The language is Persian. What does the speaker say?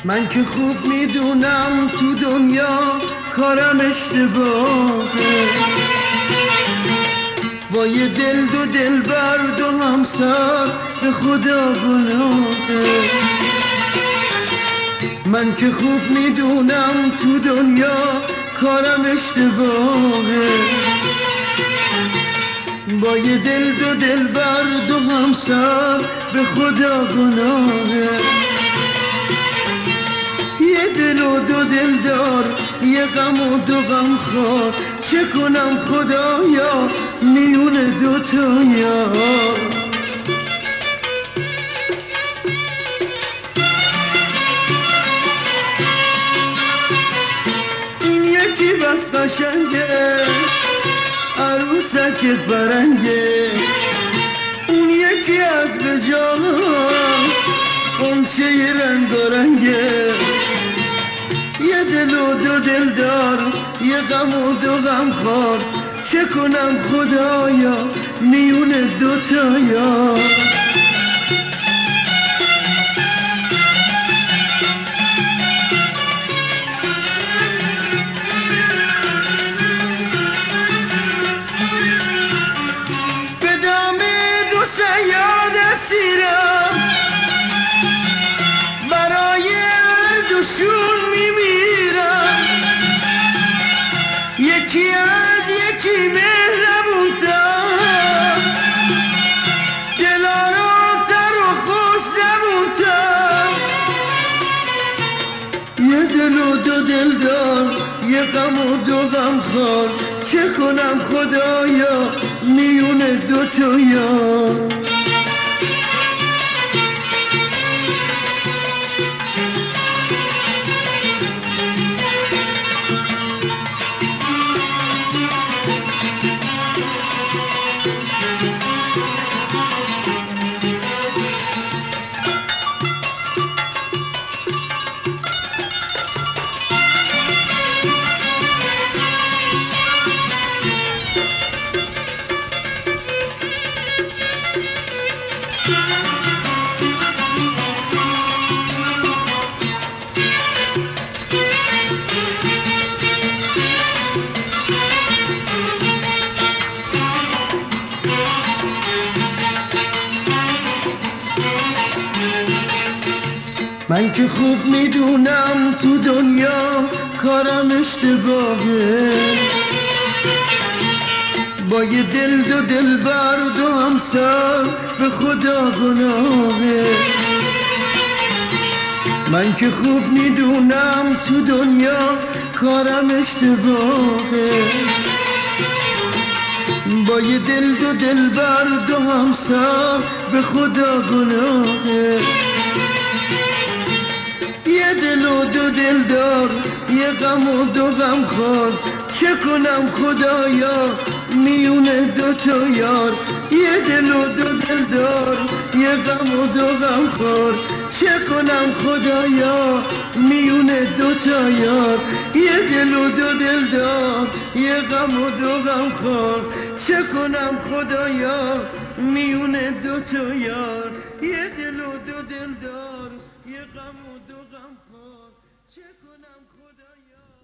من که خوب میدونم تو دنیا کارم اشتباهه، با یه دل دو دلبر دو همسر به خدا گناهه. من که خوب میدونم تو دنیا کارم اشتباهه، با یه دل دو دلبر دو همسر به خدا گناهه. یه دل و دو دل دار، یه غم و دو غم خور، چه کنم خدایا میون دوتا یار. این یکی بس قشنگه عروسک فرنگه، اون یکی از بجاها قنچه رنگارنگه. یه دل و دو دل دار، یه غم و دو غم خور، چه کنم خدایا میون دوتا یار. به دام دو صیاد اسیرم، برای دوشون میمیرم. یکی از یکی مهربون‌تر، دلاراتر و خوش زبون‌تر. یه دل و دو دل دار، یه غم و دو غم خور، چه کنم خدایا میون دوتا یار. من که خوب میدونم تو دنیا کارم اشتباهه، با یه دل دو دلبر دو همسر به خدا گناهه. من که خوب میدونم تو دنیا کارم اشتباهه، با یه دل دو دلبر دو همسر به خدا گناهه. یه دل و دو دل دار، یه غم و دو غم خور، چه کنم خدایا میون دوتا یار. یه دل و دو دل دار، یه غم و دو غم خور، چه کنم خدایا میون دوتا یار. یه دل و دو دل دار، یه غم و دو غم خور، چه کنم خدایا میون دوتا یار. یه دل و دو دل دار، یه غم و دو غم خور، چه کنم خدایا.